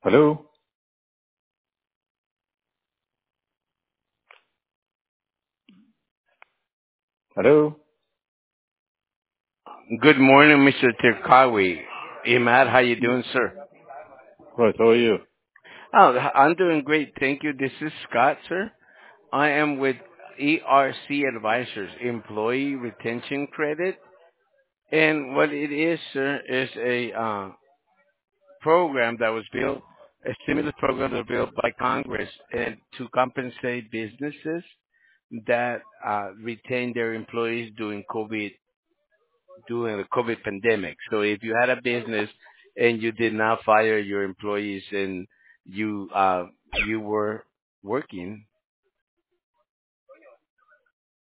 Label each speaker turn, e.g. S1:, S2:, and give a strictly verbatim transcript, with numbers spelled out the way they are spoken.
S1: Hello? Hello?
S2: Good morning, Mister Tirkawi. Imad, how you doing, sir?
S1: Right, how are you?
S2: Oh, I'm doing great, thank you. This is Scott, sir. I am with E R C Advisors, Employee Retention Credit, and what it is, sir, is a uh, program that was built, a stimulus program that was built by Congress, and to compensate businesses that uh, retain their employees during COVID during the COVID pandemic. So if you had a business and you did not fire your employees and you uh, you were working,